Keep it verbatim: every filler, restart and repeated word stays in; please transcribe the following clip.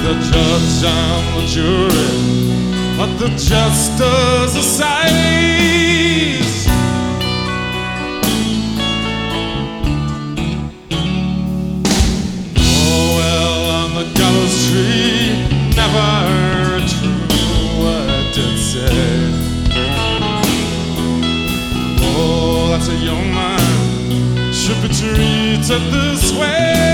the judge and the jury, but the justice decides. Oh well, on the gallows tree, never a true word did say. Oh, that's a young man should be treated this way.